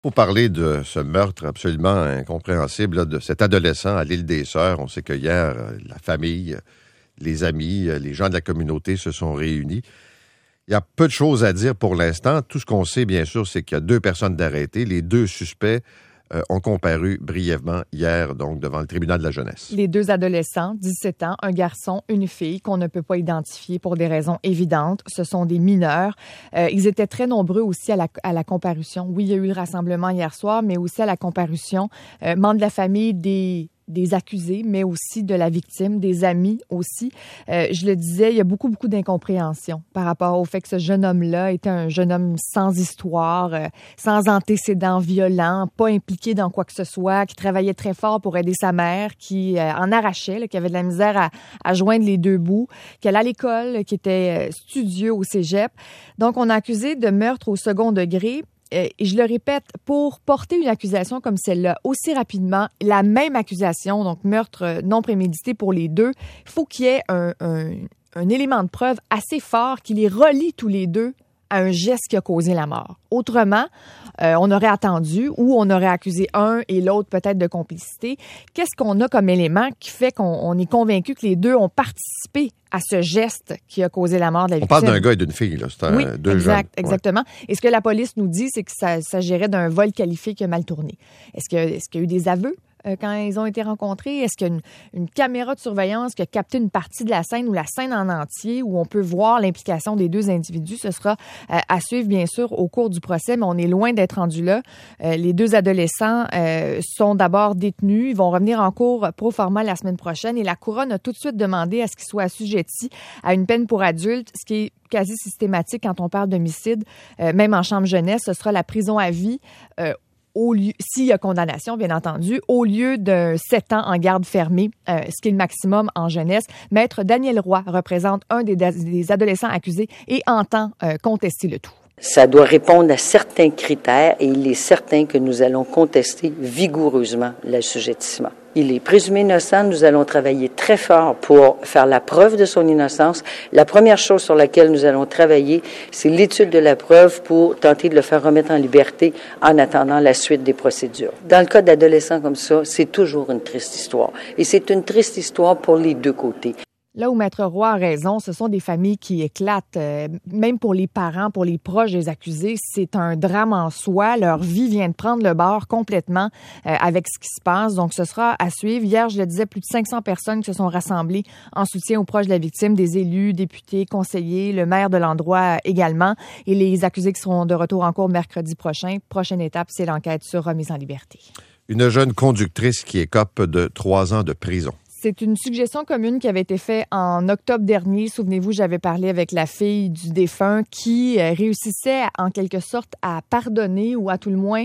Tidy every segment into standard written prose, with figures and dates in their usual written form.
Pour parler de ce meurtre absolument incompréhensible là, de cet adolescent à l'île des Sœurs, on sait que hier, la famille, les amis, les gens de la communauté se sont réunis. Il y a peu de choses à dire pour l'instant. Tout ce qu'on sait, bien sûr, c'est qu'il y a 2 personnes d'arrêtées. Les 2 suspects ont comparu brièvement hier, donc, devant le tribunal de la jeunesse. Les 2 adolescents, 17 ans, un garçon, une fille, qu'on ne peut pas identifier pour des raisons évidentes. Ce sont des mineurs. Ils étaient très nombreux aussi à la comparution. Oui, il y a eu le rassemblement hier soir, mais aussi à la comparution. Membres de la famille des accusés, mais aussi de la victime, des amis aussi. Je le disais, il y a beaucoup d'incompréhension par rapport au fait que ce jeune homme-là était un jeune homme sans histoire, sans antécédents violents, pas impliqué dans quoi que ce soit, qui travaillait très fort pour aider sa mère, qui en arrachait, là, qui avait de la misère à joindre les 2 bouts, qui allait à l'école, qui était studieux au cégep. Donc, on a accusé de meurtre au second degré. Et je le répète, pour porter une accusation comme celle-là aussi rapidement, la même accusation, donc meurtre non prémédité pour les 2, il faut qu'il y ait un élément de preuve assez fort qui les relie tous les 2 à un geste qui a causé la mort. Autrement, on aurait attendu ou on aurait accusé un et l'autre peut-être de complicité. Qu'est-ce qu'on a comme élément qui fait qu'on est convaincu que les 2 ont participé à ce geste qui a causé la mort de la victime? On parle d'un gars et d'une fille, là. C'est oui, 2 jeunes. Exactement. Et ce que la police nous dit, c'est que ça s'agirait d'un vol qualifié qui a mal tourné. Est-ce qu'il y a eu des aveux quand ils ont été rencontrés? Est-ce qu'il y a une caméra de surveillance qui a capté une partie de la scène ou la scène en entier où on peut voir l'implication des 2 individus? Ce sera à suivre, bien sûr, au cours du procès, mais on est loin d'être rendu là. Les 2 adolescents sont d'abord détenus. Ils vont revenir en cours pro forma la semaine prochaine et la couronne a tout de suite demandé à ce qu'ils soient assujettis à une peine pour adultes, ce qui est quasi systématique quand on parle d'homicide. Même en chambre jeunesse, ce sera la prison à vie s'il y a condamnation, bien entendu, au lieu de 7 ans en garde fermée, ce qui est le maximum en jeunesse. Maître Daniel Roy représente un des adolescents accusés et entend contester le tout. Ça doit répondre à certains critères et il est certain que nous allons contester vigoureusement l'assujettissement. Il est présumé innocent. Nous allons travailler très fort pour faire la preuve de son innocence. La première chose sur laquelle nous allons travailler, c'est l'étude de la preuve pour tenter de le faire remettre en liberté en attendant la suite des procédures. Dans le cas d'adolescents comme ça, c'est toujours une triste histoire. Et c'est une triste histoire pour les 2 côtés. Là où Maître Roy a raison, ce sont des familles qui éclatent. Même pour les parents, pour les proches des accusés, c'est un drame en soi. Leur vie vient de prendre le bord complètement avec ce qui se passe. Donc, ce sera à suivre. Hier, je le disais, plus de 500 personnes se sont rassemblées en soutien aux proches de la victime, des élus, députés, conseillers, le maire de l'endroit également. Et les accusés qui seront de retour en cours mercredi prochain. Prochaine étape, c'est l'enquête sur remise en liberté. Une jeune conductrice qui écope de 3 ans de prison. C'est une suggestion commune qui avait été faite en octobre dernier. Souvenez-vous, j'avais parlé avec la fille du défunt qui réussissait en quelque sorte à pardonner ou à tout le moins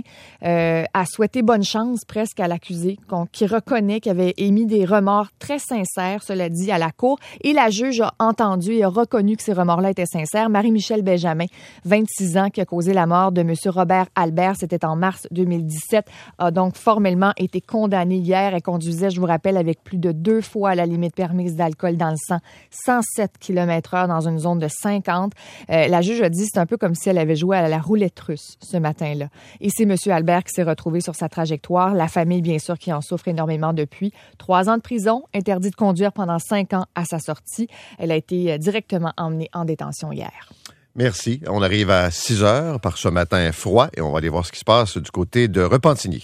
à souhaiter bonne chance presque à l'accusé, qui reconnaît qu'il avait émis des remords très sincères, cela dit, à la cour. Et la juge a entendu et a reconnu que ces remords-là étaient sincères. Marie-Michel Benjamin, 26 ans, qui a causé la mort de M. Robert Albert, c'était en mars 2017, a donc formellement été condamnée hier. Elle conduisait, je vous rappelle, avec plus de 2 fois la limite permise d'alcool dans le sang, 107 km/h dans une zone de 50. La juge a dit que c'est un peu comme si elle avait joué à la roulette russe ce matin-là. Et c'est M. Albert qui s'est retrouvé sur sa trajectoire. La famille, bien sûr, qui en souffre énormément depuis. 3 ans de prison, interdit de conduire pendant 5 ans à sa sortie. Elle a été directement emmenée en détention hier. Merci. On arrive à 6 heures par ce matin froid et on va aller voir ce qui se passe du côté de Repentigny.